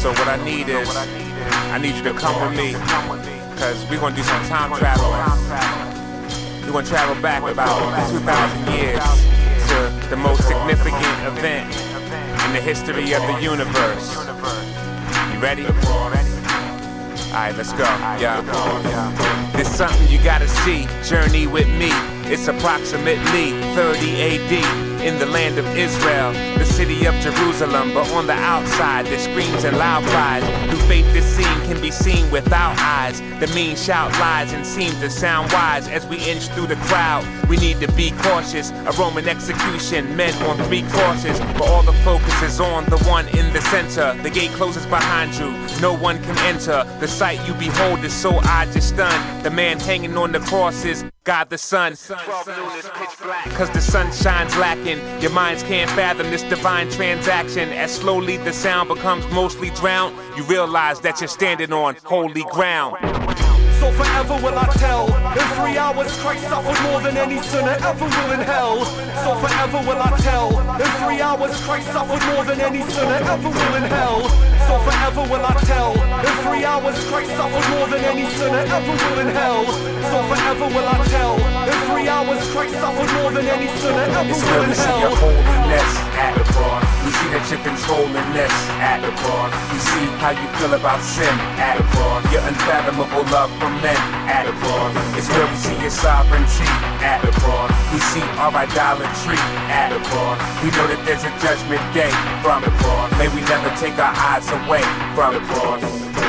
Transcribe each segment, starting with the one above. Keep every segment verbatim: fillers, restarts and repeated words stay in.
So what I need is, I need you to come with me, cause we're gonna do some time traveling. We're gonna travel back about two thousand years to the most significant event in the history of the universe. You ready? Alright, let's go. Yeah. There's something you gotta see. Journey with me. It's approximately thirty A D in the land of Israel, the city of Jerusalem. But on the outside, there screams and loud cries. Through faith, this scene can be seen without eyes. The mean shout lies and seem to sound wise. As we inch through the crowd, we need to be cautious. A Roman execution, men on three crosses, but all the focus is on the one in the center. The gate closes behind you, no one can enter. The sight you behold is so odd, you're stunned. The man hanging on the cross is God the Son. twelve noon is pitch black, cause the sun shines lacking. Your minds can't fathom this divine transaction. As slowly the sound becomes mostly drowned, you realize that you're standing on holy ground. So forever will I tell, in three hours Christ suffered more than any sinner ever will in hell. So forever will I tell, in three hours Christ suffered more than any sinner ever will in hell. So forever will I tell, in three hours Christ suffered more than any sinner ever will in hell. So forever will I tell, in three hours Christ suffered more than any sinner ever it's will in we hell. See your holiness at the cross. We see that you're controlling this at the cross. We see how you feel about sin at the cross. Your unfathomable love for men at the cross. It's where we see your sovereignty at the cross. We see our idolatry at the cross. We know that there's a judgment day from the cross. May we never take our eyes away from the cross.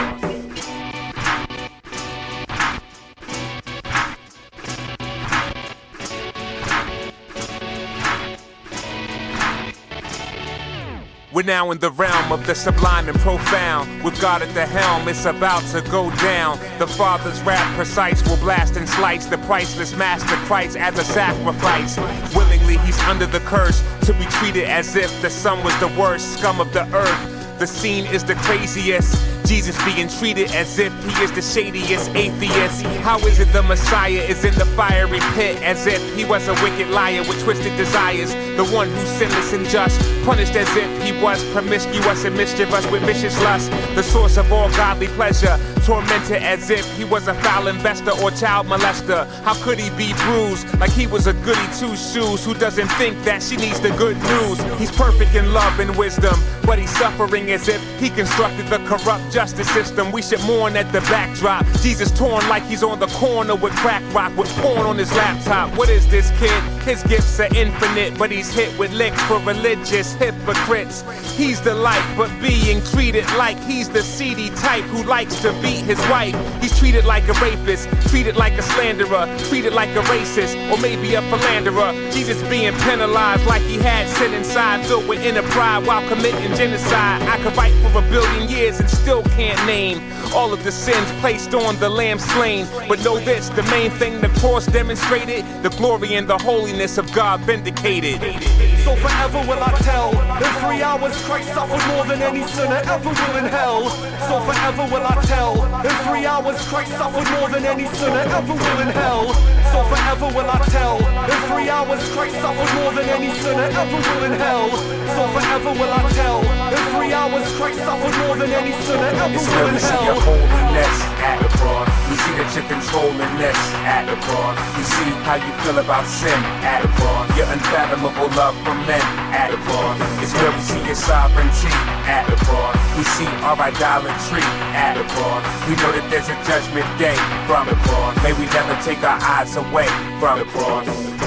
We're now in the realm of the sublime and profound. With God at the helm, it's about to go down. The Father's wrath precise will blast and slice the priceless master Christ as a sacrifice. Willingly, he's under the curse to be treated as if the Son was the worst scum of the earth. The scene is the craziest. Jesus being treated as if he is the shadiest atheist. How is it the Messiah is in the fiery pit as if he was a wicked liar with twisted desires? The one who's sinless and just, punished as if he was promiscuous and mischievous with vicious lust. The source of all godly pleasure, tormented as if he was a foul investor or child molester. How could he be bruised like he was a goody two-shoes who doesn't think that she needs the good news? He's perfect in love and wisdom, but he's suffering as if he constructed the corrupt justice system. We should mourn at the backdrop. Jesus torn like he's on the corner with crack rock with porn on his laptop. What is this kid? His gifts are infinite, but he's hit with licks for religious hypocrites. He's the light, but being treated like he's the seedy type who likes to beat his wife. He's treated like a rapist, treated like a slanderer, treated like a racist, or maybe a philanderer. Jesus being penalized like he had sin inside, filled with inner pride while committing genocide. I could write for a billion years and still can't name all of the sins placed on the lamb slain. But know this, the main thing the cross demonstrated, the glory and the holiness of God vindicated. So forever will I tell, in three hours Christ suffered more than any sinner ever will in hell. So forever will I tell, in three hours Christ suffered more than any sinner ever will in hell. So forever will I tell, in three hours Christ suffered more than any sinner ever will in hell. So forever will I tell, in three hours Christ suffered more than any sinner ever it's will in we see hell. your holiness at the cross. We see that you're controlling this at the cross. We see how you feel about sin at the cross. Your unfathomable love for men at the cross. It's where we see your sovereignty at the cross. We see our idolatry at the cross. We know that there's a judgment day from the cross. May we never take our eyes away from the cross.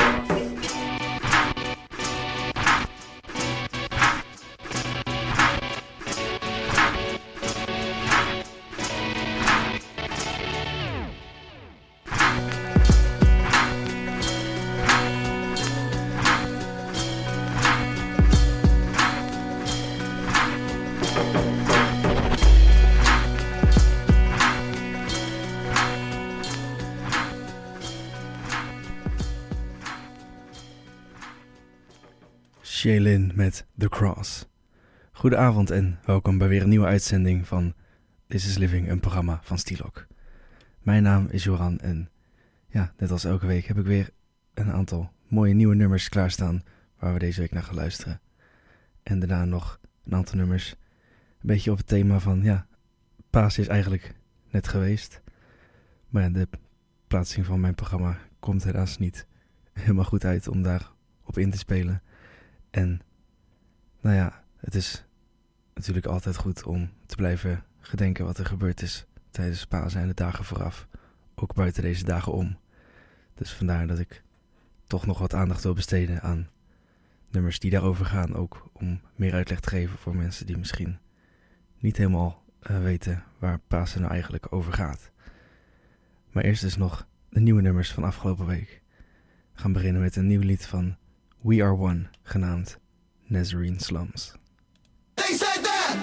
Shaylin met The Cross. Goedenavond en welkom bij weer een nieuwe uitzending van This is Living, een programma van Stilok. Mijn naam is Joran en ja, net als elke week heb ik weer een aantal mooie nieuwe nummers klaarstaan waar we deze week naar gaan luisteren. En daarna nog een aantal nummers beetje op het thema van, ja, Pasen is eigenlijk net geweest. Maar ja, de plaatsing van mijn programma komt helaas niet helemaal goed uit om daar op in te spelen. En nou ja, het is natuurlijk altijd goed om te blijven gedenken wat er gebeurd is tijdens Pasen en de dagen vooraf. Ook buiten deze dagen om. Dus vandaar dat ik toch nog wat aandacht wil besteden aan nummers die daarover gaan. Ook om meer uitleg te geven voor mensen die misschien niet helemaal uh, weten waar Pasen nou eigenlijk over gaat. Maar eerst dus nog de nieuwe nummers van afgelopen week. We gaan beginnen met een nieuw lied van We Are One, genaamd Nazarene Slums. They said that!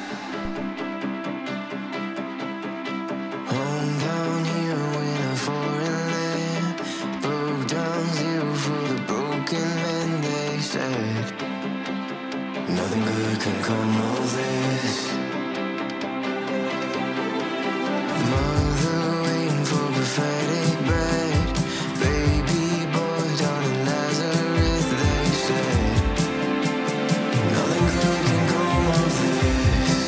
Home down here in a foreign land, broke down zero for the broken men. They said nothing good can come of this. Mother waiting for prophetic bread, baby boy down in Nazareth. They said nothing good can come of this.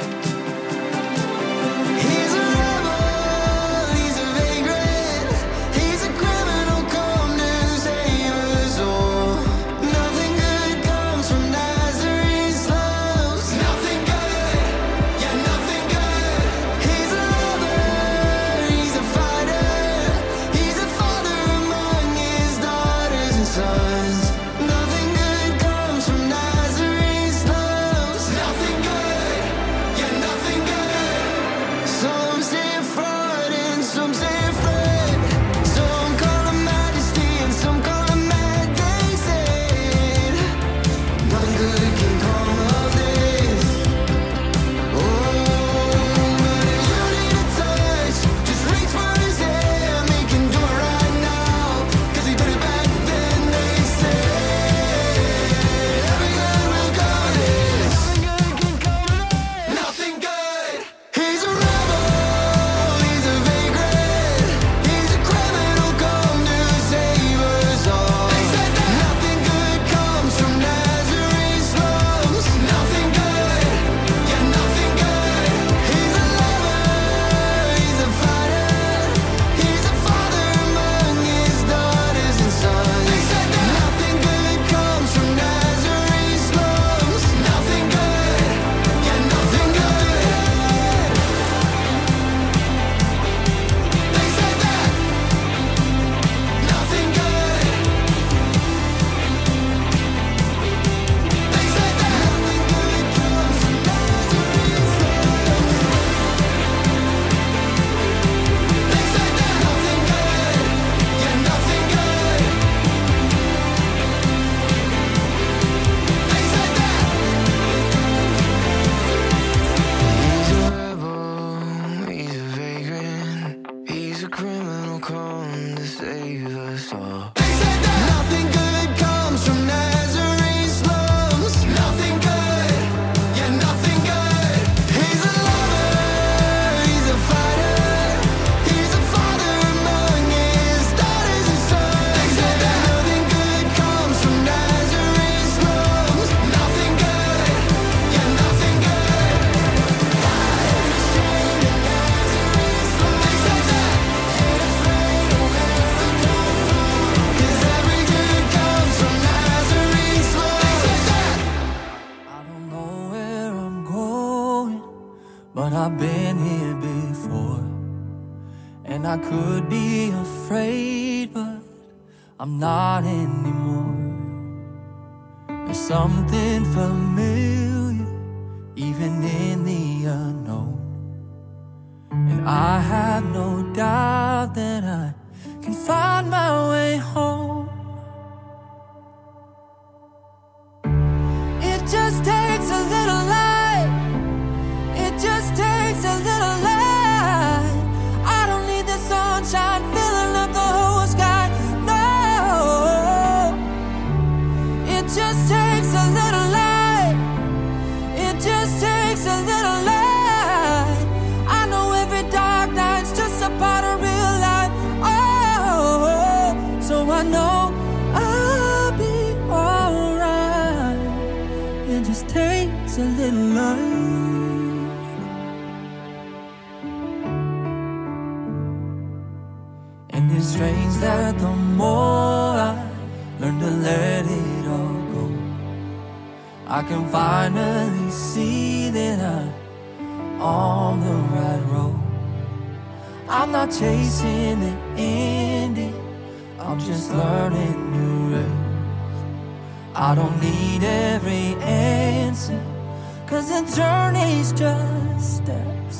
He's a rebel, he's a vagrant, he's a criminal come to save us all. Nothing good comes from Nazarene slums. Nothing good, yeah, nothing good. He's a lover, he's a fighter, he's a father among his daughters and sons. Nothing good comes from Nazarene slums. Nothing good, yeah, nothing good. Some say fraud and some say friend. Some call him majesty and some call him mad. They said nothing good can come of this. Oh, but if you need a touch, just reach for his hand. Make him do it right now, 'cause he did it back then. They said every good will come of this. Nothing good can come of this. Nothing good. He's a rebel, he's a vagrant, he's a criminal come to save us all. They said that nothing good comes from Nazarene slums. Nothing good, yeah, nothing good. He's a lover, he's a fighter, he's a father among his daughters and sons. They said that nothing good comes from Nazarene slums. Nothing good, yeah, nothing good. They said that nothing good. They said that nothing good comes from Nazarene slums. They said that nothing good, yeah, nothing good. They said that he's a rebel, he's a vagrant, he's a criminal come to save us all. They said that nothing good comes from Nazarene slums. Nothing good, yeah, nothing good. He's a lover, he's a fighter, he's a father among his daughters and sons. They said that nothing good comes from Nazarene slums. Nothing good, yeah, nothing good. They said that ain't afraid of where I'm come from, 'cause every good comes from Nazarene slums. They said that I don't know where I'm going, but I've been here before. And I could be afraid, but I'm not anymore. There's something familiar, even in the unknown. And I have no doubt that I can find my way home. It just takes a little light. It just takes a little light. I don't need the sunshine filling up the whole sky. No, it just takes a little light. It just takes a little light. I know every dark night's just a part of real life. Oh, so I know I'll be alright. It just takes a little light. strange that the more I learn to let it all go, I can finally see that I'm on the right road. I'm not chasing the ending, I'm just learning to rest. I don't need every answer, 'cause the journey's just steps.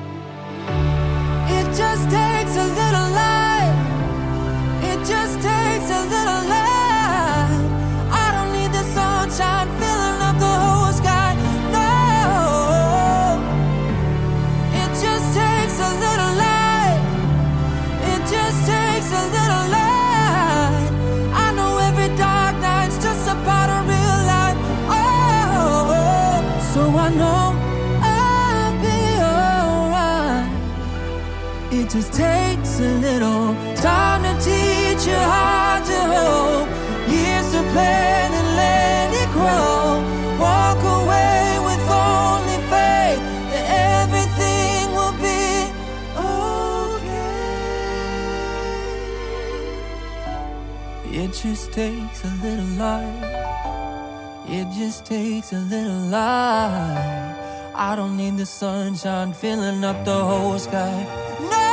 It just takes a little light, it just takes a little light. I don't need the sunshine filling up the whole sky, no. It just takes a little light, it just takes a little light. I know every dark night's just a part of real life, oh. So I know I'll be alright. It just takes a little time to teach your heart to hope, years to plan and let it grow. Walk away with only faith that everything will be okay. It just takes a little light, it just takes a little light. I don't need the sunshine filling up the whole sky, no.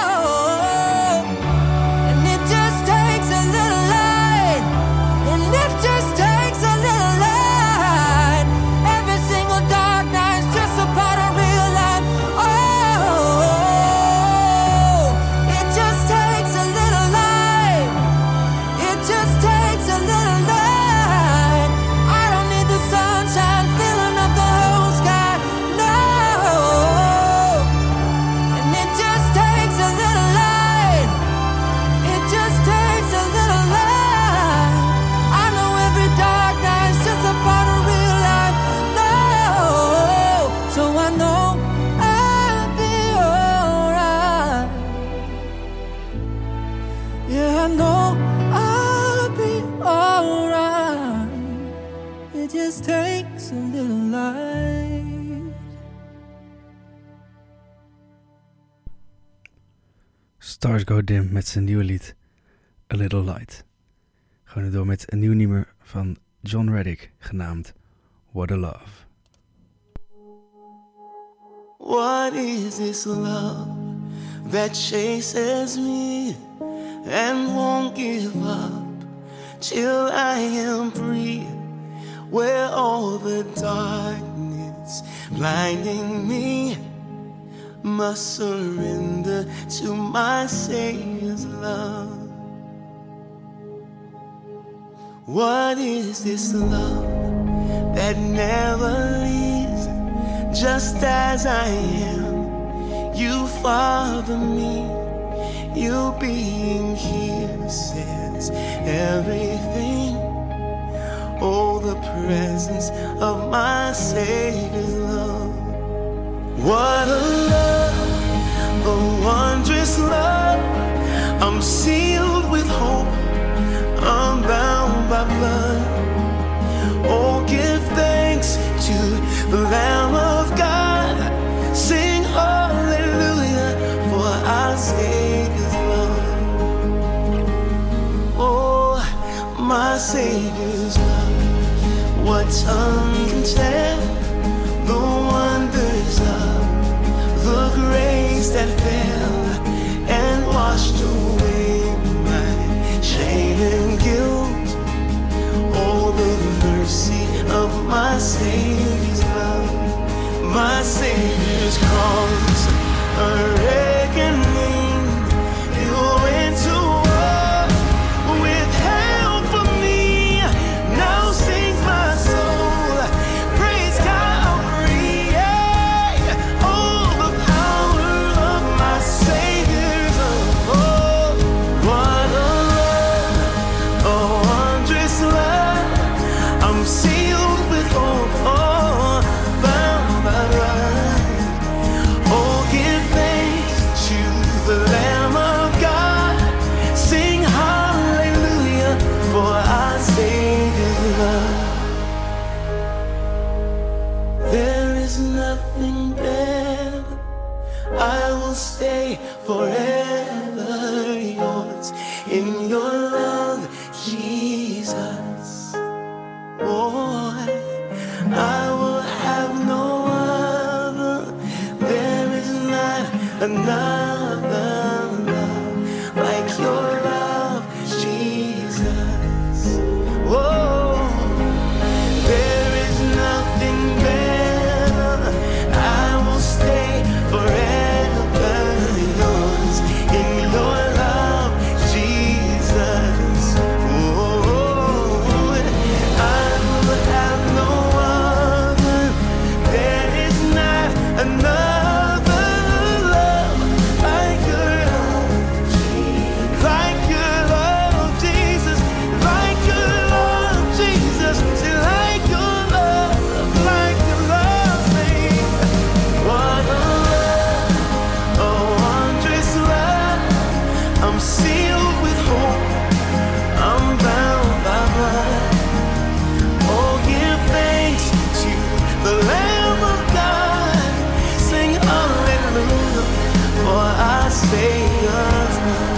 And it just takes a little light, and it just takes a little light. Every single dark night's just a part of real life, oh. It just takes a little light, it just takes a little light. I don't need the sunshine filling up the whole sky, no. And it just takes a little light, it just takes a little light. I know every dark night's just a part of real life, no. So I know I'll be alright. Yeah, I know I'll be alright. It just takes a little light. Stars Go Dim met zijn nieuwe lied A Little Light. Gaan we door met een nieuw nummer van John Reddick genaamd What a Love. What is this love that chases me and won't give up till I am free? Where all the darkness blinding me must surrender to my Savior's love. What is this love that never leaves? Just as I am, you father me. You being here says everything. Oh, the presence of my Savior's love. What a love, a wondrous love. I'm sealed with hope, I'm bound by blood. Oh, give thanks to the Lamb of God. Sing hallelujah for our Savior's love. Oh, my Savior's love. What tongue can tell the wonders of the grace that fell and washed away my shame and guilt. Oh, the mercy of my Savior's love. My Savior's cross, a reckoning. You went to war with hell for me. Now sings my soul, praise Calvary. Yeah. Oh, the power of my Savior's love. Oh, what a love, a wondrous love. I'm sealed with hope, oh, bound by right. Oh, give thanks to the Lamb of God. Sing hallelujah for our Savior's love. There is nothing better. I will stay forever yours. in your love, Jesus. Oh, I will have no other. There is not another love like your love, Jesus. Oh, there is nothing better. I will stay forever yours in your love, Jesus. Oh, I will have no other. There is not another love like your love, like your love, Jesus, like your love, Jesus. Say like your love, like your love, say what a love, a wondrous love. I'm sealed with hope, I'm bound by blood. Oh, give thanks to the Lamb of God. Sing hallelujah for our Savior's love.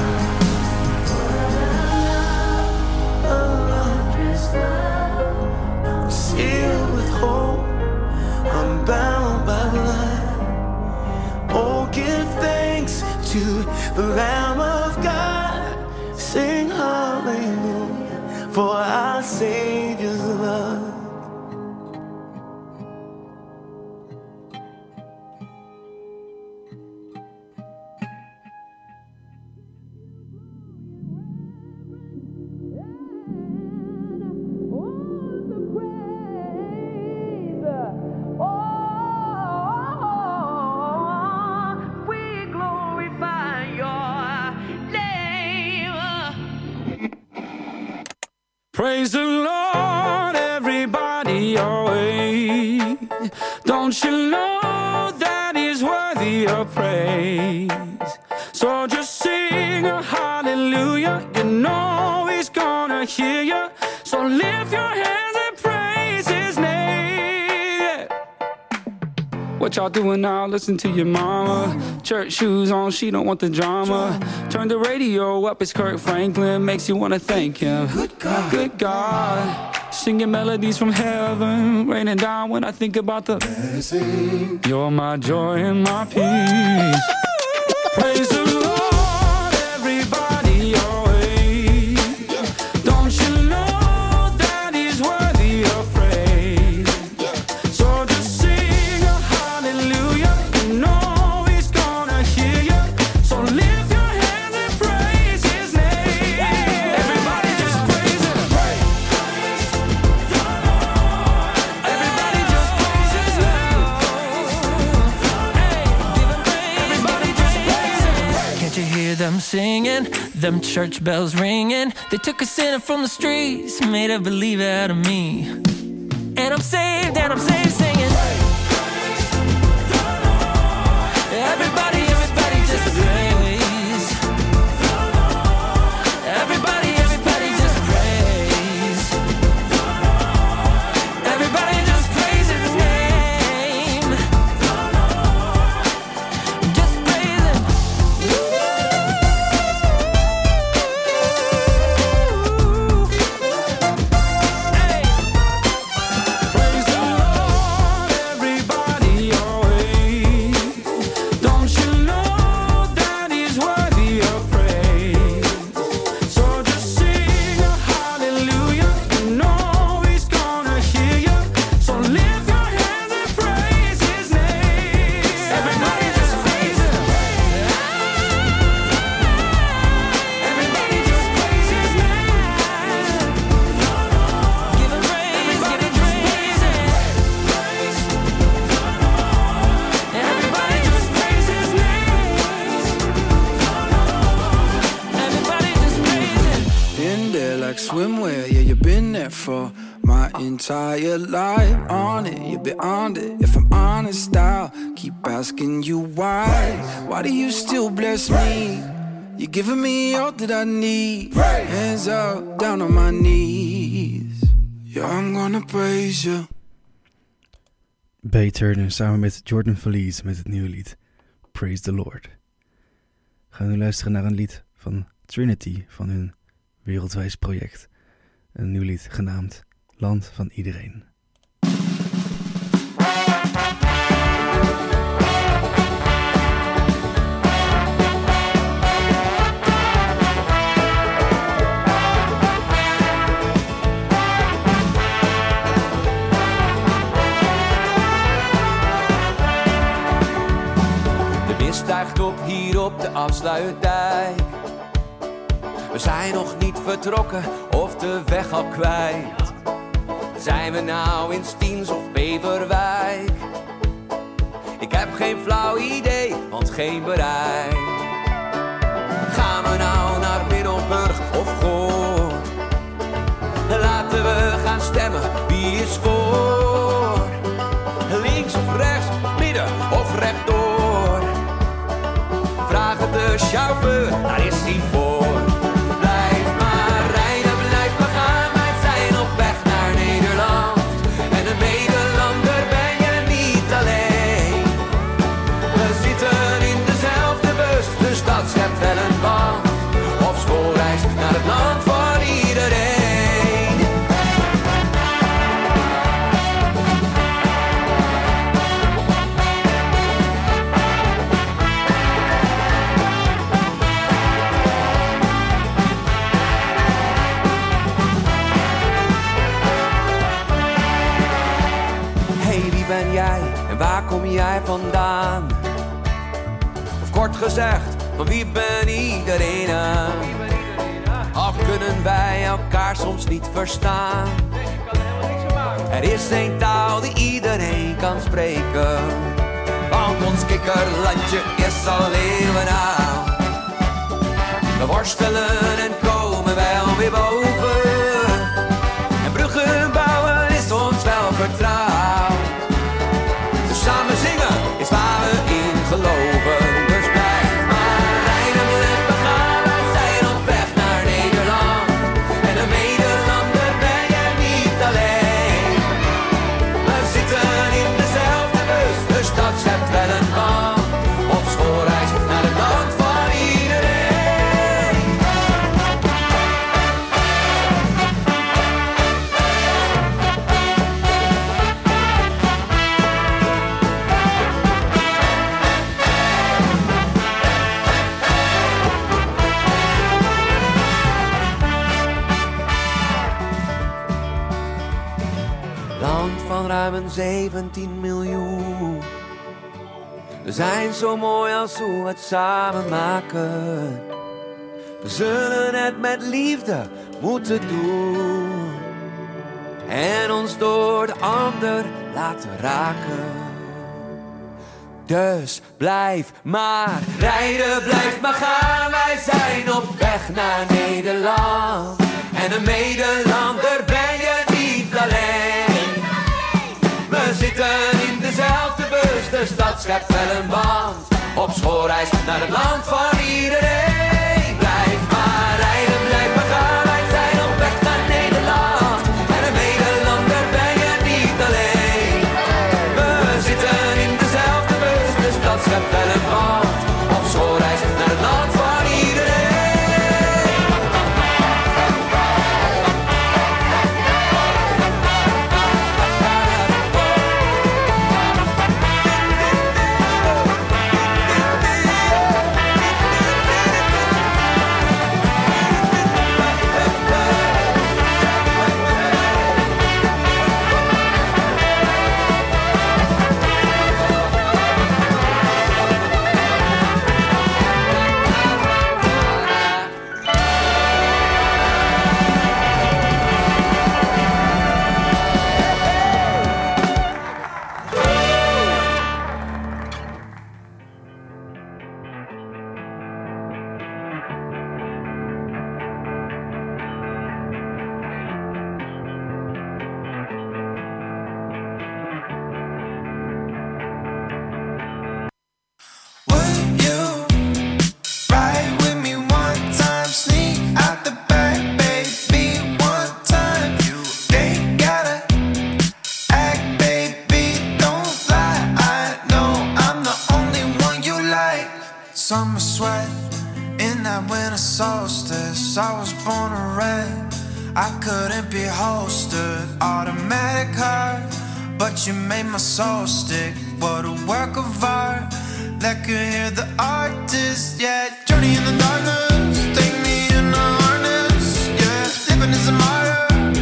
I'm sealed with hope, I'm bound by blood. Oh, give thanks to the Lamb of God. Sing hallelujah for our Savior's love. We glorify your name. Praise the Lord, everybody, always. Don't you know that He's worthy of praise? So just sing a hallelujah. You know He's gonna hear you. So lift your hands and praise His name. What y'all doing now? Listen to your mama. Church shoes on, she don't want the drama. Turn the radio up, it's Kirk Franklin. Makes you wanna thank Him. Good God, good God. Singing melodies from heaven, raining down when I think about the blessing. You're my joy and my peace. Praise the Lord, everybody, always. Don't you know that He's worthy of praise? So just sing a hallelujah. You know He's gonna hear you. So lift your hands and praise His name. Everybody just praise Him. Everybody just praise His name. Everybody just praise Him. Can't you hear them singing? Them church bells ringing. They took a sinner from the streets, made a believer out of me. And I'm saved, and I'm saved singing. Everybody, everybody just praise. Everybody, everybody just praise. Everybody just praise His name. Just praise Him. Hey. Praise the Lord, everybody, always. Don't you know that He's worthy of praise? So just sing a hallelujah. You know He's gonna hear you. So lift your hands and praise His name. Everybody just praise Him. Everybody just praise His name. Give Him praise, give Him praise. Everybody just praise His name. Everybody just praise Him. Been there like swimwear, yeah, you've been there for my entire life. On it, you're beyond it. If I'm honest, I'll keep asking you why. Why do you still bless me? You're giving me all that I need. Hands up, down on my knees. Yeah, I'm gonna praise you. Bay Turner samen met Jordan Feliz met het nieuwe lied Praise the Lord. We gaan nu luisteren naar een lied van Trinity van hun wereldwijs project. Een nieuw lied genaamd Land van Iedereen. Stijgt op hier op de afsluitdijk. We zijn nog niet vertrokken of de weg al kwijt. Zijn we nou in Stiens of Beverwijk? Ik heb geen flauw idee, want geen bereik. Gaan we nou naar Middelburg of Goor? Laten we gaan stemmen, wie is voor? Links of rechts, midden of rechtdoor? Vraag het de chauffeur, daar is hij voor. Blijf maar rijden, blijf maar gaan. Wij zijn op weg naar Nederland. En een Nederlander ben je niet alleen. We zitten in dezelfde bus, dus dat schept wel een band. Op schoolreis naar het land van iedereen. Ben jij en waar kom jij vandaan? Of kort gezegd, van wie ben iedereen aan? Al kunnen wij elkaar soms niet verstaan. Er is één taal die iedereen kan spreken. Want ons kikkerlandje is al eeuwen oud. We worstelen en komen wel weer boven. En bruggen bouwen is ons wel vertrouwd. Samen zingen is waar we in geloven. Dus blijf maar rijden, blijf maar gaan. Wij zijn op weg naar Nederland. En een Nederlander ben je niet alleen. We zitten in dezelfde bus, dus dat schept wel een band. Op schoolreis naar het land van iedereen. Ruim zeventien miljoen. We zijn zo mooi als hoe we het samen maken. We zullen het met liefde moeten doen. En ons door de ander laten raken. Dus blijf maar rijden, blijf maar gaan. Wij zijn op weg naar Nederland. En een Nederlander ben je niet alleen. We zitten in dezelfde bus, dus dat schept wel een band. Op schoolreis naar het land van iedereen. Blijf maar rijden, blijf maar gaan. Wij zijn op weg naar Nederland. En een Nederlander ben je niet alleen. We zitten in dezelfde bus, dus dat schept wel een band. Op schoolreis naar het land van iedereen. Summer sweat in in that winter solstice, I was born a red. I couldn't be hosted, automatic heart, but you made my soul stick. What a work of art that could hear the artist. Yeah, journey in the darkness, take me in a harness. Yeah, living is a martyr.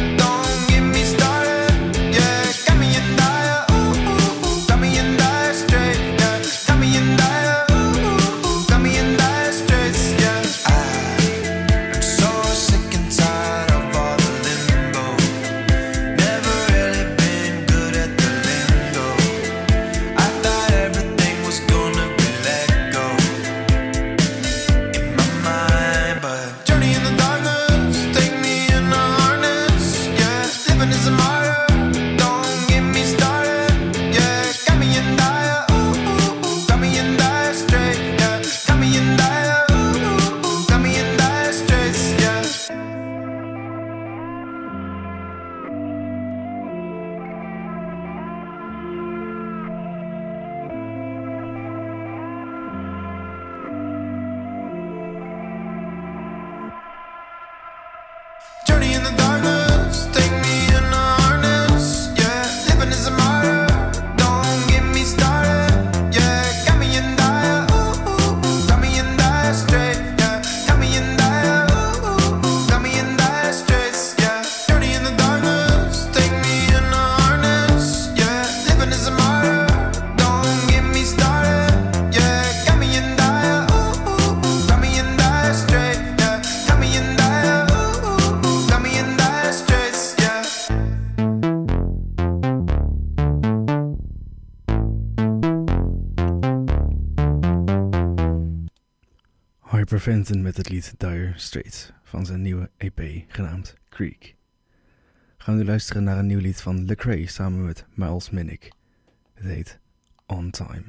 Hyper Fenton met het lied Dire Straits van zijn nieuwe E P genaamd Creek. Gaan we nu luisteren naar een nieuw lied van Lecrae samen met Miles Minnick. Het heet On Time.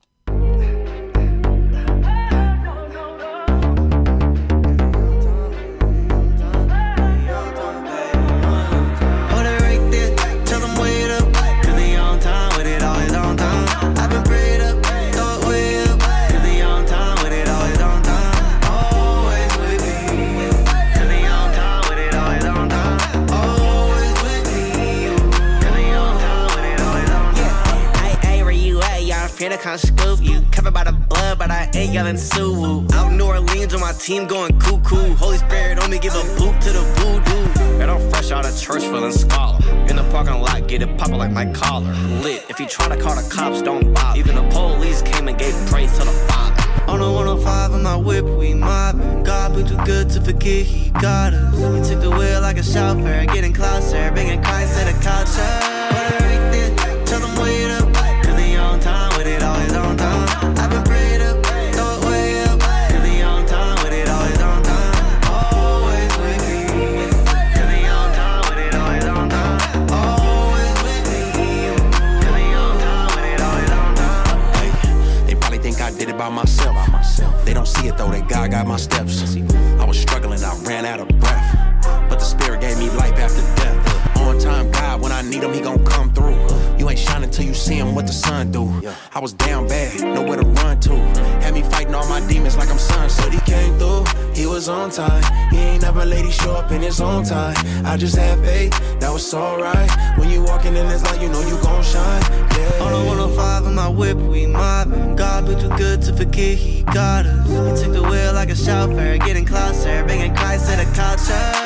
Here to come scoop you. Covered by the blood, but I ain't yelling Sue. Out in New Orleans with my team going cuckoo. Holy Spirit on me, give a boot to the voodoo. Man, I'm fresh out of church feeling scholar. In the parking lot, get it poppin' like my collar. Lit, if you try to call the cops, don't bother. Even the police came and gave praise to the Father. On the one oh five in my whip, we mobbing. God been too good to forget he got us. He took the wheel like a chauffeur, getting closer, bringing Christ to the culture. Tell them wait up. Always on time. I've been prayed up, throw it way up. Cause he on time with it, always on time. Always with me. Cause he on time with it, always on time. Always with me. Cause he on time with it, always on time. Hey, they probably think I did it by myself. They don't see it though, that God got my steps. I was struggling, I ran out of breath. But the Spirit gave me life after death. On time God, when I need him, he gon' come through. You ain't shining till you see him, what the sun do. I was down bad, nowhere to run to. Had me fighting all my demons like I'm sunset. But he came through, he was on time. He ain't never let he show up in his own time. I just had faith, that was alright. When you walking in this light, you know you gon' shine. Yeah. On the one oh five in my whip, we mobbing. God been too good to forget he got us. He took the wheel like a chauffeur, getting closer, bringing Christ to the culture.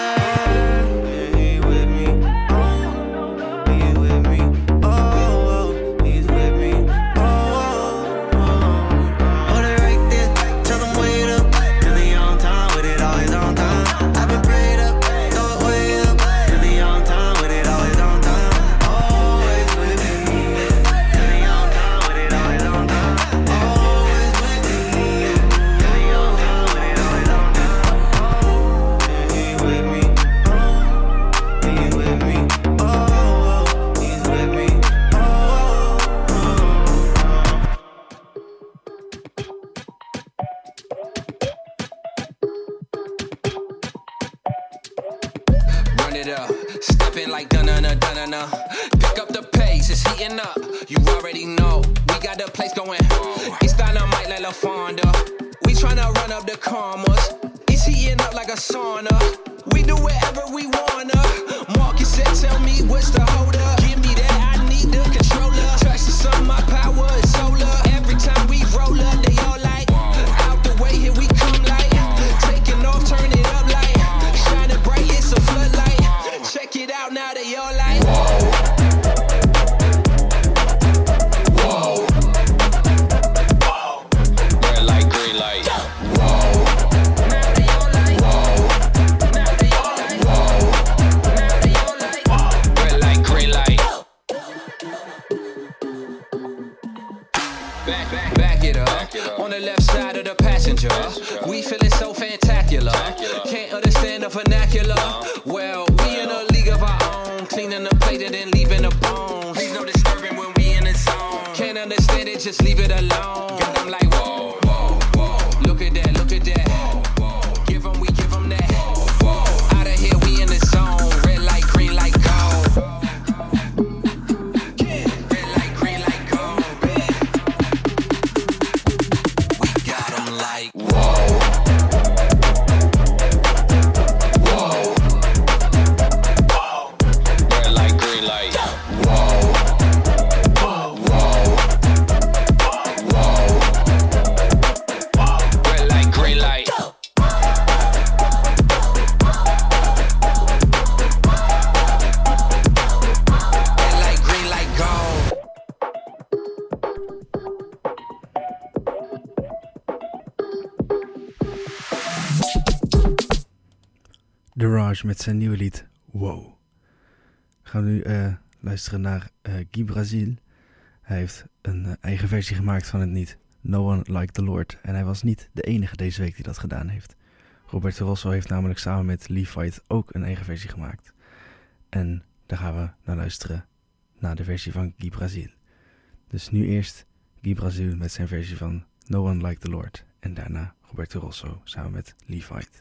We tryna run up the commas. It's heating up like a sauna. We do whatever we wanna. Marcus said, tell me what's the hold up. Give me that, I need the controller. Touch the sun, my power is solar. Every time we roll up, they all like, out the way, here we come like, taking off, turn it up like, shining bright, it's a floodlight. Check it out, now they all like, Whoa. Red light, green light. Whoa. Now they all like, whoa. Now they all like, whoa. Now they all like, whoa. Red light, green light. back, back, back it up. Back it up. On the left side of the passenger, we feeling so fantacular. Can't understand the vernacular. Well, we in a league of our own, cleaning the plate and then leaving the bones. Please no disturbing when we in the zone. Can't understand it, just leave it alone. I'm like, whoa, whoa, whoa. Look at that, look at that. Whoa, whoa. Give them, we give them that. Whoa, whoa. Out of here, we in the zone. Red light, green light, go. The Raj met zijn nieuwe lied Wow. Gaan we nu uh, luisteren naar uh, Guy Brazil. Hij heeft een uh, eigen versie gemaakt van het lied No One Like the Lord. En hij was niet de enige deze week die dat gedaan heeft. Roberto Rosso heeft namelijk samen met Lee Fight ook een eigen versie gemaakt. En daar gaan we naar luisteren, naar de versie van Guy Brazil. Dus nu eerst Guy Brazil met zijn versie van No One Like the Lord. En daarna Roberto Rosso samen met Lee Fight.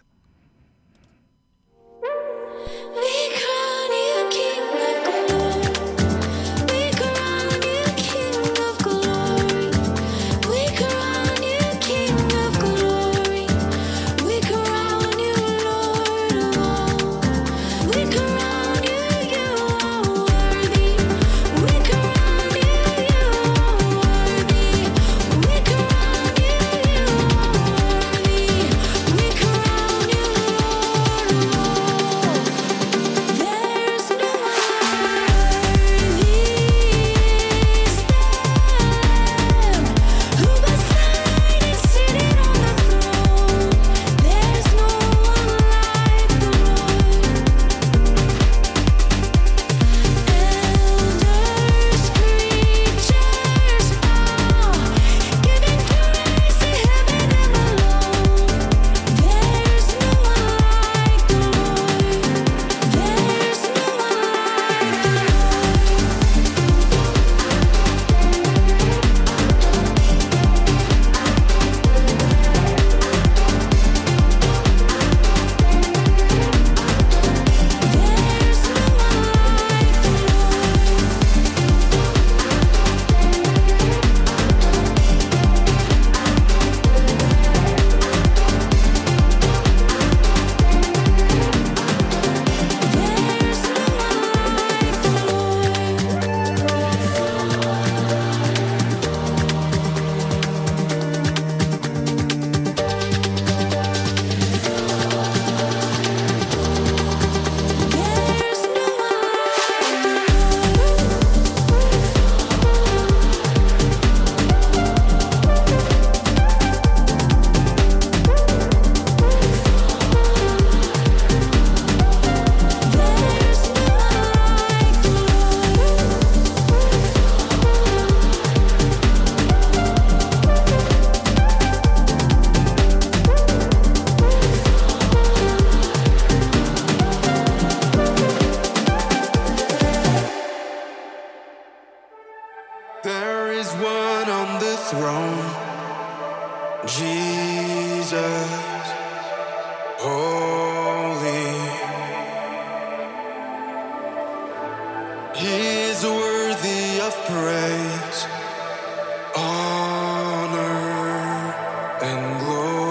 Honor and glory.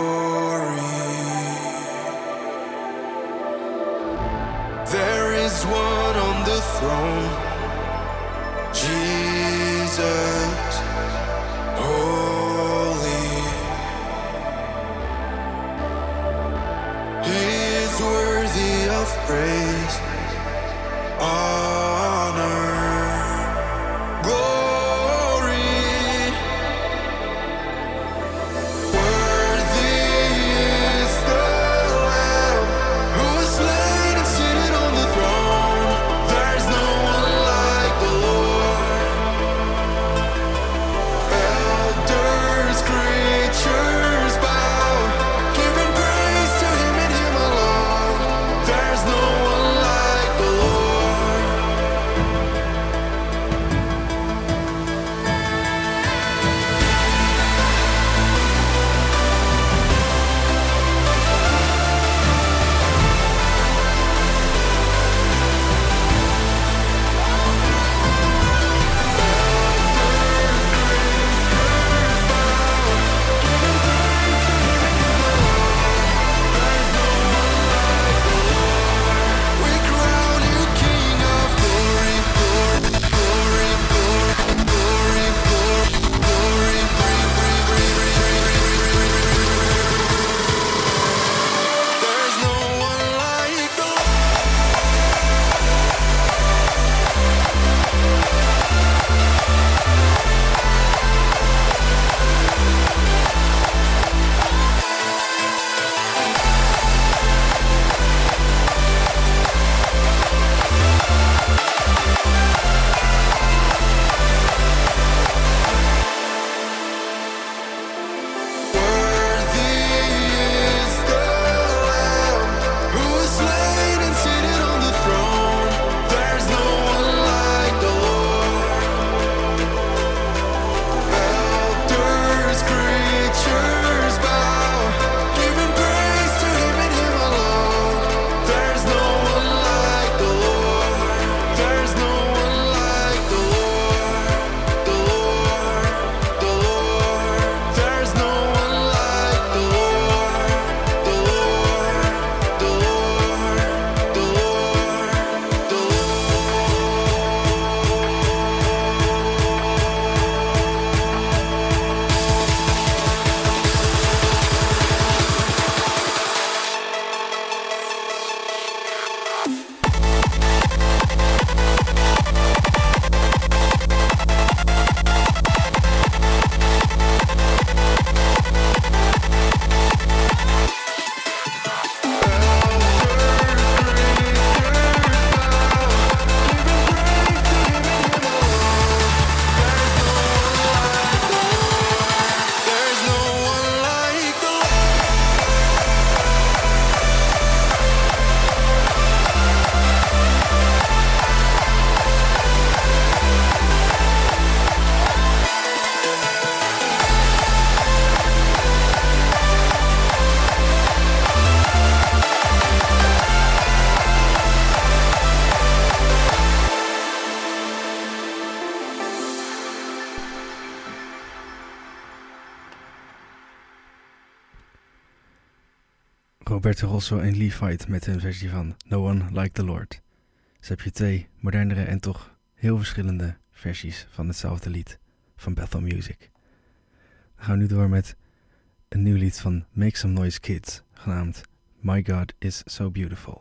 Roberto Rosso en Lee Fight met hun versie van No One Like the Lord. Dus heb je twee modernere en toch heel verschillende versies van hetzelfde lied van Bethel Music. Dan gaan we nu door met een nieuw lied van Make Some Noise Kids, genaamd My God Is So Beautiful.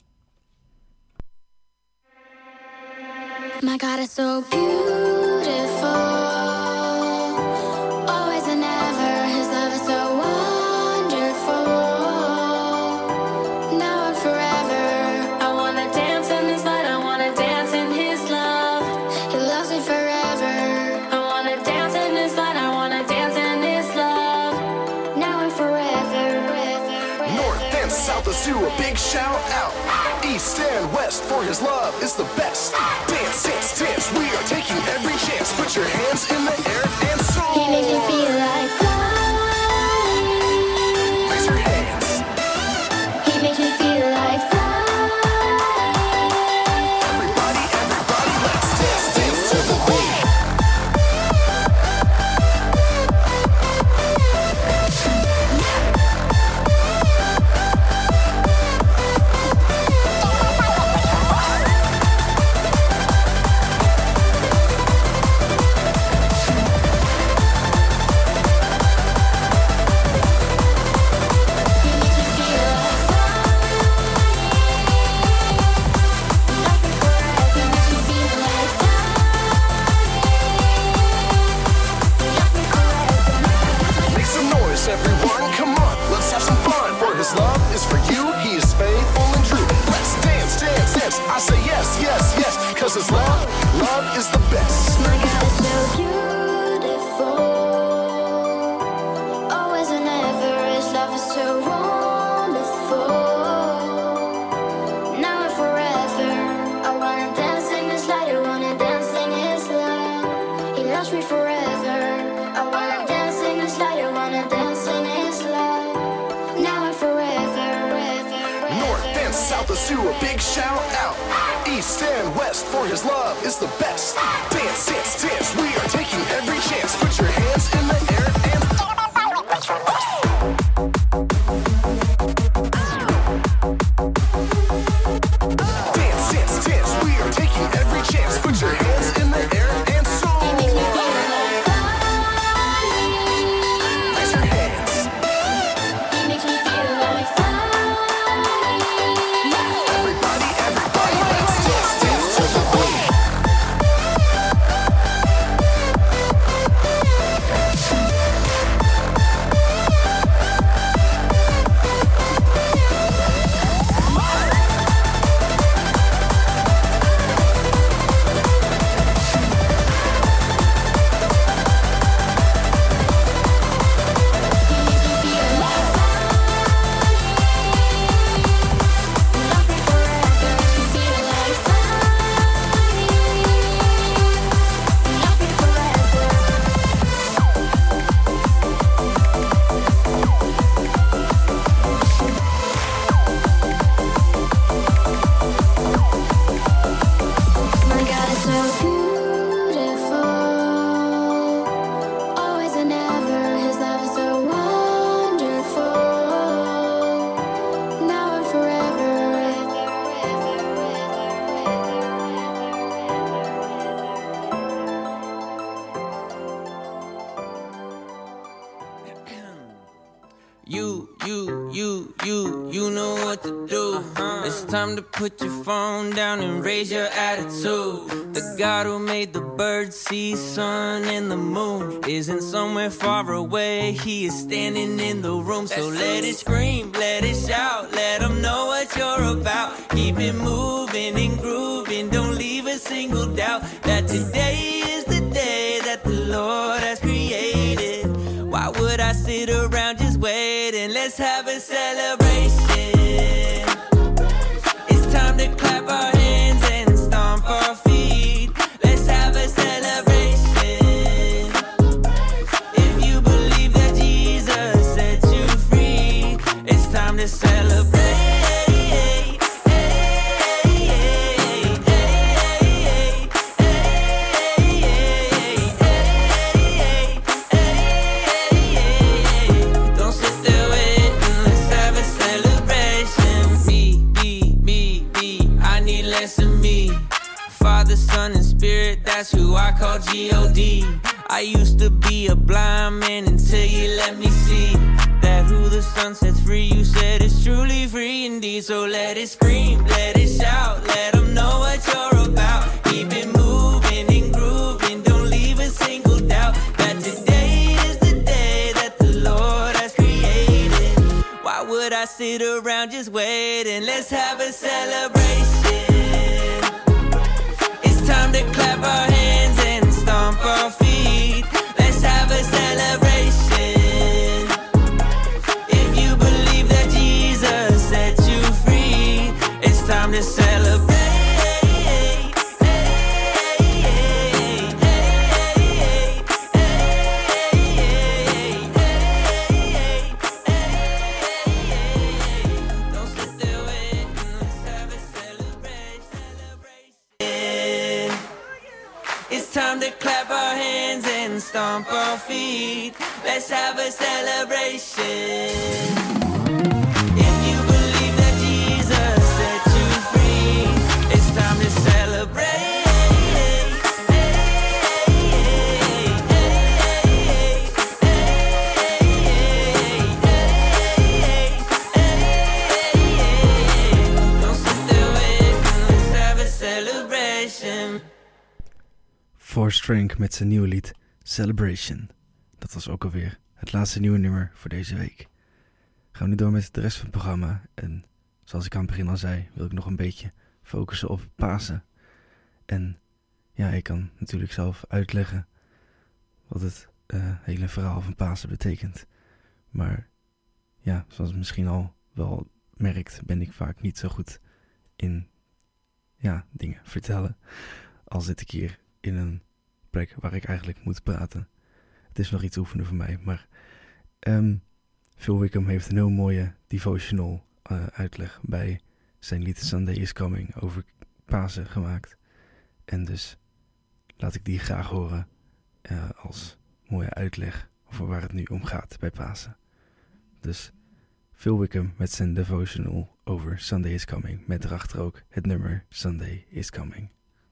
My God is so beautiful. Always and ever, His love is so wonderful. Now and forever, I wanna dance in His light. I wanna dance in His love. He loves me forever. I wanna dance in His light. I wanna dance in His love. Now and forever. North and south, let's do a big shout out. East and west, for His love is the best. Dance, dance, dance, we are taking every chance. Put your hands in the air and song. He makes me feel like flying. Raise your hands. He makes me feel like flying. Everybody, everybody, let's dance, dance to the beat. Everyone, come on, let's have some fun. For His love is for you, He is faithful and true. Let's dance, dance, dance. I say yes, yes, yes. Cause His love, love is the best. My God is so beautiful. Always and ever, His love is so wonderful. Now and forever, I wanna dance in His light. I wanna dance in His love. He loves me forever. I wanna dance in His light. I wanna dance in His love. Now and forever. North and south, let's do a big shout out. East and west, for His love is the best. Dance, dance, dance, we are taking every chance. Put your hands in the air and dance, dance, dance, we are taking every chance. Put your hands in the air and song. Raise your hands. He makes me feel like flying. Everybody, everybody, let's dance, dance to the beat. My God is so beautiful. Always and ever, His love is so wonderful. Now and forever. You, you, you, you, you know what to do. It's time to put your phone down and raise your attitude. The God who made the birds, sea, sun, and the moon isn't somewhere far away. He is standing in the room. So let it scream, let it shout, let Him know what you're about. Keep it moving and grooving. Don't leave a single doubt that today is the day that the Lord has created. Why would I sit around just waiting? Let's have a celebration. It's time to clap our hands and stomp our feet. Let's have a celebration. If you believe that Jesus set you free, it's time to celebrate. G O D. I used to be a blind man until you let me see that who the sun sets free, you said is truly free indeed. So let it scream, let it shout, let them know what you're about. Keep it moving and grooving, don't leave a single doubt that today is the day that the Lord has created. Why would I sit around just waiting? Let's have a celebration. It's time to clap our hands and stomp our feet. Let's have a celebration. If you believe that Jesus set you free, it's time to celebrate. Don't sit there waiting, let's have a celebration. It's time to clap our hands and stomp our feet. Let's have a celebration. If you believe that Jesus set you free, it's time to celebrate. Don't sit there waiting, let's have a celebration. Four Strength met zijn nieuwe lied Celebration. Dat was ook alweer het laatste nieuwe nummer voor deze week. Gaan we nu door met de rest van het programma. En zoals ik aan het begin al zei, wil ik nog een beetje focussen op Pasen. En ja, ik kan natuurlijk zelf uitleggen wat het uh, hele verhaal van Pasen betekent. Maar ja, zoals je misschien al wel merkt, ben ik vaak niet zo goed in ja, dingen vertellen. Al zit ik hier in een plek waar ik eigenlijk moet praten. Het is nog iets oefenen voor mij, maar um, Phil Wickham heeft een heel mooie devotional uh, uitleg bij zijn lied Sunday is Coming over Pasen gemaakt. En dus laat ik die graag horen uh, als mooie uitleg over waar het nu om gaat bij Pasen. Dus Phil Wickham met zijn devotional over Sunday is Coming, met erachter ook het nummer Sunday is Coming.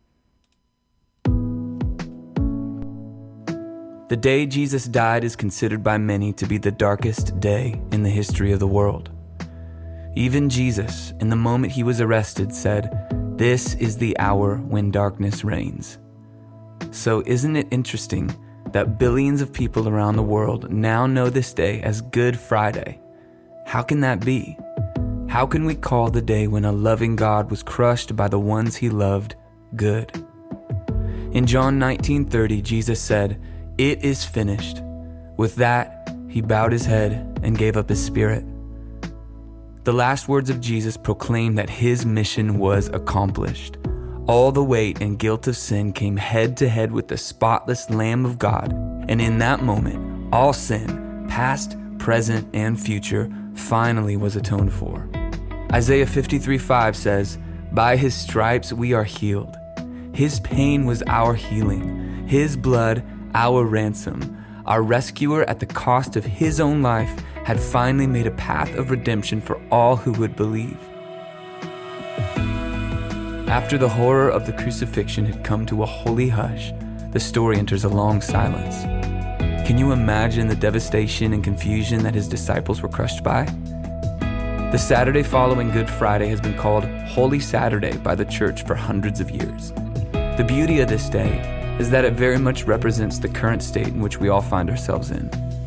The day Jesus died is considered by many to be the darkest day in the history of the world. Even Jesus, in the moment he was arrested, said, "This is the hour when darkness reigns." So isn't it interesting that billions of people around the world now know this day as Good Friday? How can that be? How can we call the day when a loving God was crushed by the ones he loved good? In John nineteen thirty, Jesus said, "It is finished." With that, he bowed his head and gave up his spirit. The last words of Jesus proclaimed that his mission was accomplished. All the weight and guilt of sin came head to head with the spotless Lamb of God. And in that moment, all sin, past, present, and future, finally was atoned for. Isaiah fifty-three five says, "By his stripes we are healed. His pain was our healing. His blood our ransom. Our rescuer at the cost of his own life had finally made a path of redemption for all who would believe." After the horror of the crucifixion had come to a holy hush, the story enters a long silence. Can you imagine the devastation and confusion that his disciples were crushed by? The Saturday following Good Friday has been called Holy Saturday by the church for hundreds of years. The beauty of this day is that it very much represents the current state in which we all find ourselves in.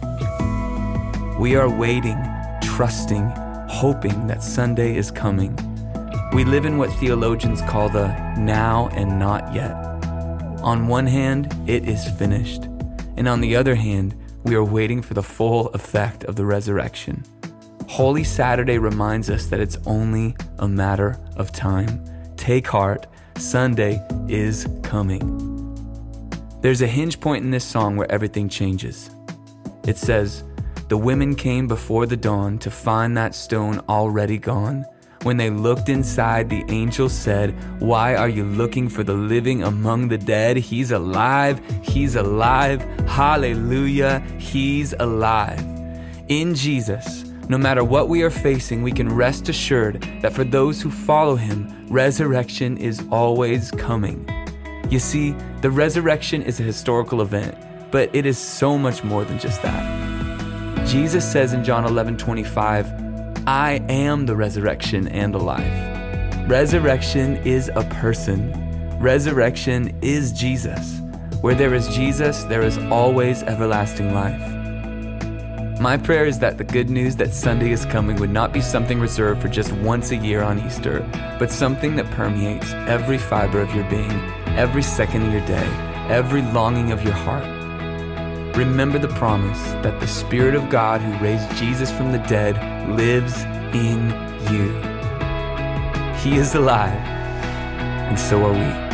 We are waiting, trusting, hoping that Sunday is coming. We live in what theologians call the now and not yet. On one hand, it is finished. And on the other hand, we are waiting for the full effect of the resurrection. Holy Saturday reminds us that it's only a matter of time. Take heart, Sunday is coming. There's a hinge point in this song where everything changes. It says, "The women came before the dawn to find that stone already gone. When they looked inside, the angel said, 'Why are you looking for the living among the dead? He's alive, he's alive, hallelujah, he's alive.'" In Jesus, no matter what we are facing, we can rest assured that for those who follow him, resurrection is always coming. You see, the resurrection is a historical event, but it is so much more than just that. Jesus says in John eleven twenty-five, I am the resurrection and the life. Resurrection is a person. Resurrection is Jesus. Where there is Jesus, there is always everlasting life. My prayer is that the good news that Sunday is coming would not be something reserved for just once a year on Easter, but something that permeates every fiber of your being, every second of your day, every longing of your heart. Remember the promise that the Spirit of God who raised Jesus from the dead lives in you. He is alive, and so are we.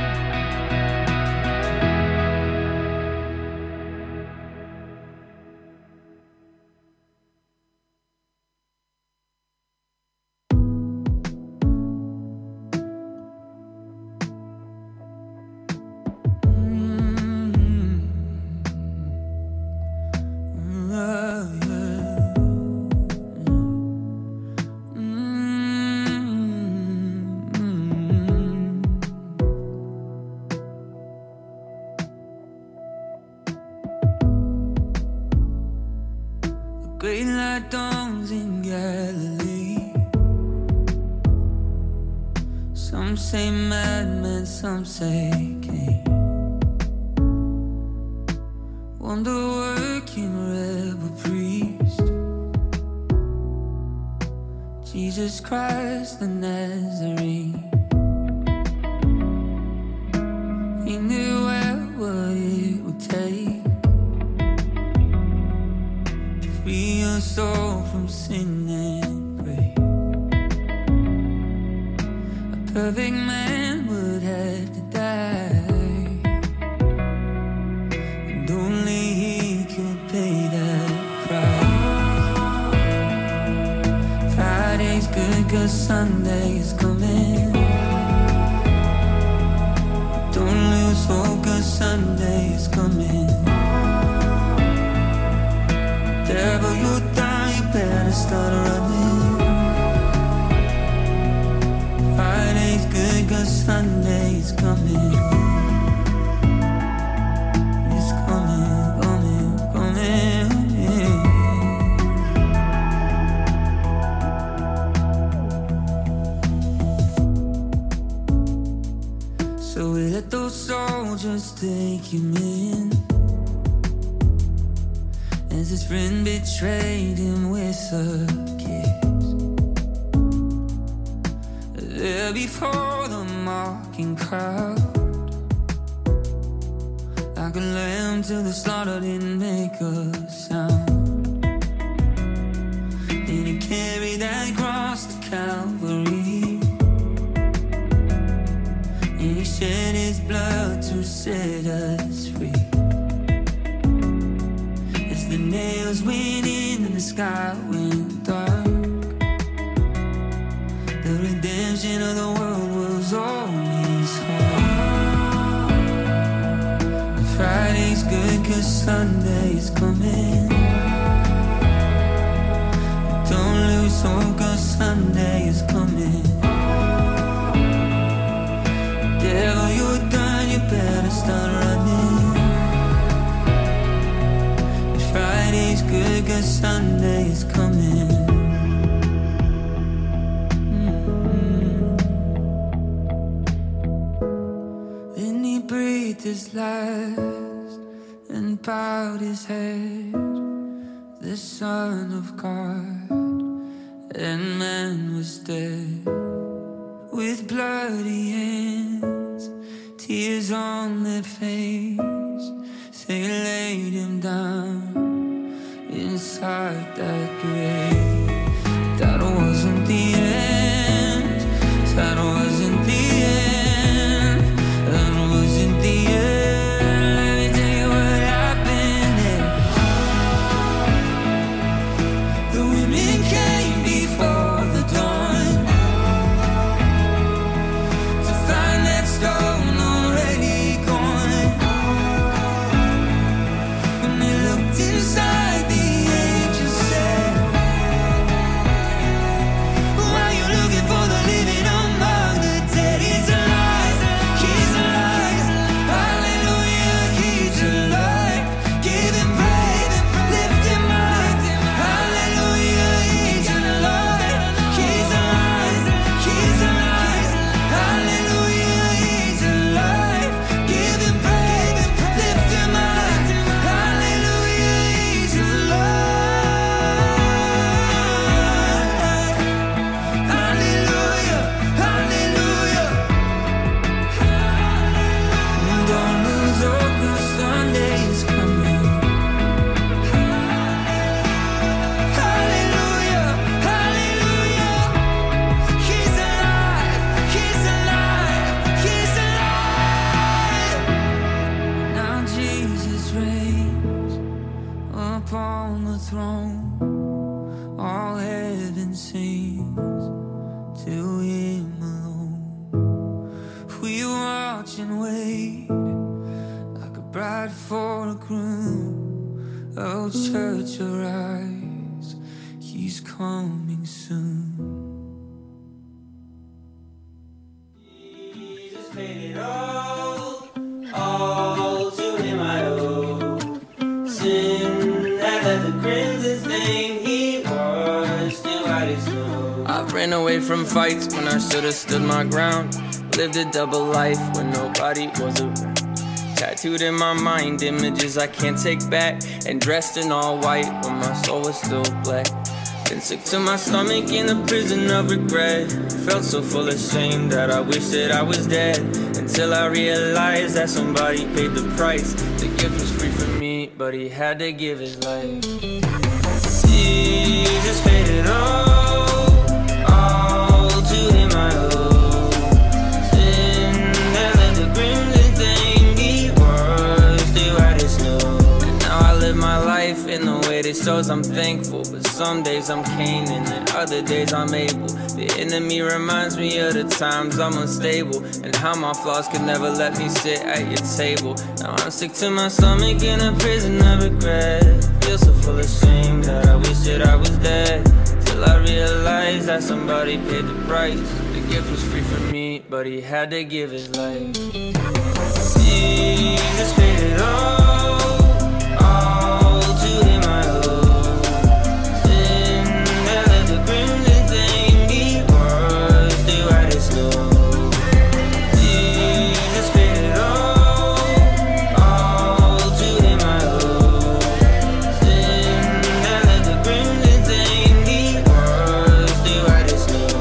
Great light dawns in Galilee. Some say madman, some say king. Wonder working rebel priest, Jesus Christ the Nazarene. He knew well what it would take free your soul from sin and grace. A perfect man would have to die, and only he could pay that price. Friday's good 'cause Sunday is coming. Don't lose hope 'cause Sunday is coming. Devil, you die, you better start running. Friday's good 'cause Sunday's coming. It's coming, coming, coming, yeah. So we let those soldiers take him in, as his friend betrayed him with a kiss. There before the mocking crowd, like a lamb to the slaughter, didn't make a sound. Then he carried that cross to Calvary, and he shed his blood to set us free. The nails went in and the sky went dark. The redemption of the world was on his heart. Friday's good 'cause Sunday's coming. Don't lose hope 'cause Sunday is coming. Devil, you're done, you better start running. Friday's good 'cause Sunday is coming. Mm-hmm. Then he breathed his last and bowed his head. The Son of God and man was dead. With bloody hands, tears on their face, they laid him down inside that grave. That wasn't the end. That wasn't the end. That wasn't the end. Let me tell you what happened next. The women came before the dawn to find that stone already gone. When they looked inside, the angel said, upon the throne, all heaven sings to him alone. We watch and wait like a bride for a groom. Oh, church, arise, he's coming soon. Jesus paid it all, all to him I owe. Sin that left the crimson stain, he washed it white as snow. I've ran away from fights when I should've stood my ground. Lived a double life when nobody was around. Tattooed in my mind images I can't take back, and dressed in all white when my soul was still black. Been sick to my stomach in the prison of regret. Felt so full of shame that I wish that I was dead. Until I realized that somebody paid the price. The gift was free for me, but he had to give his life. Jesus paid it all, all to him I owe. Sin that left the crimson stain, he washed it white as snow. And now I live my life in the way that shows I'm thankful. But some days I'm Canaan and other days I'm able. The enemy reminds me of the times I'm unstable, and how my flaws could never let me sit at your table. Now I'm sick to my stomach in a prison of regret. Feel so full of shame that I wish that I was dead. Till I realized that somebody paid the price. The gift was free for me, but he had to give his life. Jesus paid it all, all to him I owe. Sin that left the crimson stain, he washed it white as snow. Jesus paid it all, all to him I owe. Sin that left the crimson stain, he washed it white as snow.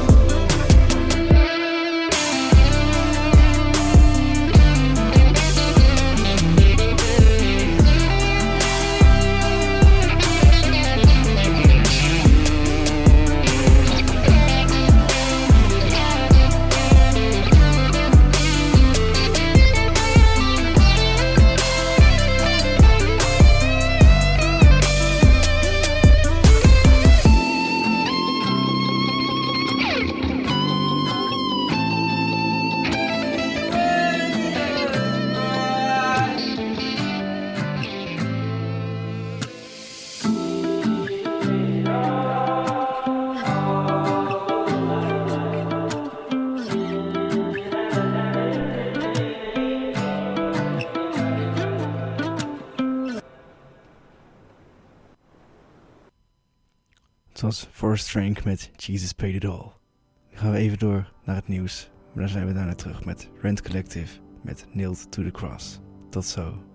Het was Forrest Frank met Jesus Paid It All. Dan gaan we even door naar het nieuws. Maar dan zijn we daarna terug met Rent Collective met Nailed to the Cross. Tot zo.